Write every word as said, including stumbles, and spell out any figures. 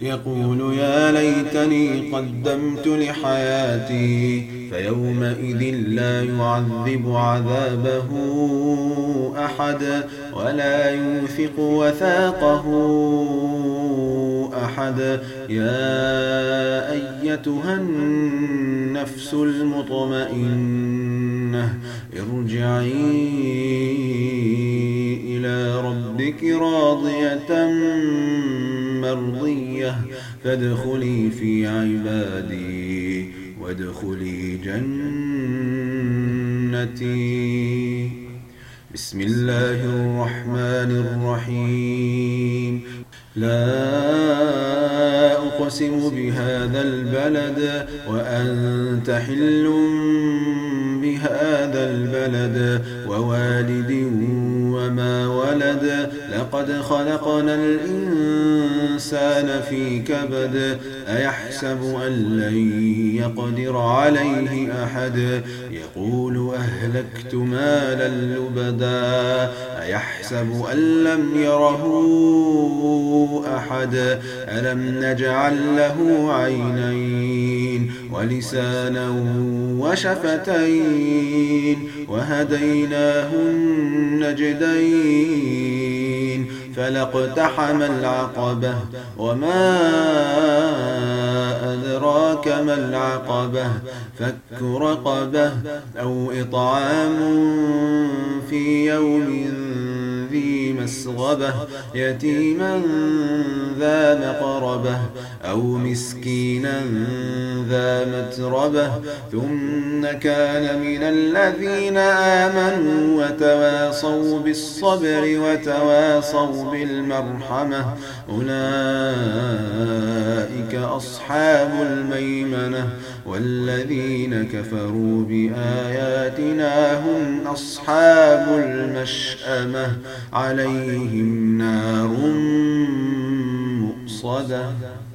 يقول يا ليتني قدمت لحياتي فيومئذ لا يعذب عذابه أحد ولا يوثق وثاقه أحد. يا أيتها النفس المطمئنة ارجعي إلى ربك راضية مرضية فادخلي في عبادي وادخلي جنتي. بسم الله الرحمن الرحيم. لا أقسم بهذا البلد وأنت حل بهذا البلد ووالد وما ولد لقد خلقنا الإنسان في كبد أيحسب أن لن يقدر عليه أحد يقول أهلكت مالا لبدا أيحسب أن لم يره أحد ألم نجعل له عينين ولسانا وشفتين وهديناه النجدين فلاقتحم العقبة وما أدراك ما العقبة فك رقبة أو إطعام في يوم ذي مسغبة يتيما ذا مقربة أو مسكينا ذا متربة ثم كان من الذين آمنوا وتواصوا بالصبر وتواصوا بالمرحمة أولئك أصحاب الميمنة والذين كفروا بآياتنا هم أصحاب المشأمة عليهم نار مؤصدة.